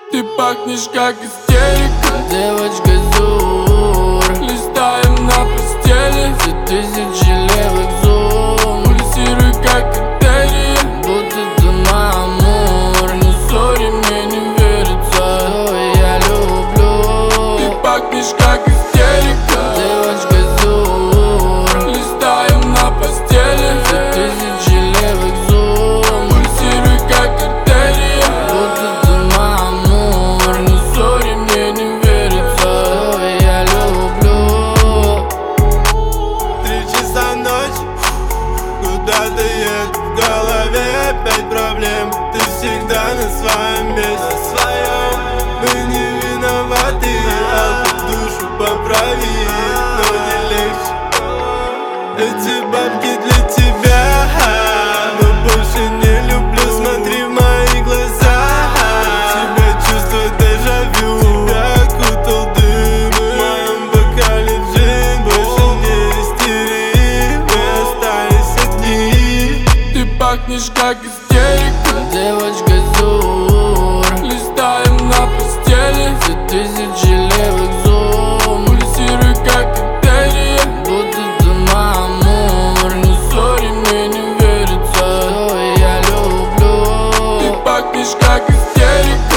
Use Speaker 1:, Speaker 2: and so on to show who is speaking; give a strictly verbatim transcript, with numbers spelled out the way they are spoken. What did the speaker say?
Speaker 1: Ты пахнешь как истерика,
Speaker 2: девочка Зур.
Speaker 1: Листаем на постели
Speaker 2: За тысячи левых зум.
Speaker 1: Пульсируй как артерия,
Speaker 2: будто ты мамур. Не ссори, мне не верится, что я люблю.
Speaker 1: ты пахнешь как истерика,
Speaker 2: Девочка Зур.
Speaker 1: Листаем на постели
Speaker 2: За тысячи левых зум.
Speaker 1: Пульсируй как артерия,
Speaker 2: будто ты мамур. Не ссори, мне не верится, что я люблю.
Speaker 3: Три часа ночи, куда-то едет в голове опять проблем. Ты всегда на своем месте, мы не виноваты, а ты душу поправи, но не легче. Эти бабки для тебя, но больше не люблю, смотри в мои глаза. Тебя чувствую дежавю, тебя окутал дым, в моем бокале джин. Больше не истери, мы остались одни.
Speaker 1: ты пахнешь как истерика,
Speaker 2: Девочка Зур.
Speaker 1: Листаем на постели
Speaker 2: За тысячи левых зум.
Speaker 1: Пульсируй как артерия,
Speaker 2: будто ты мамур. Не ссори, мне не верится, что я люблю.
Speaker 1: ты пахнешь как истерика,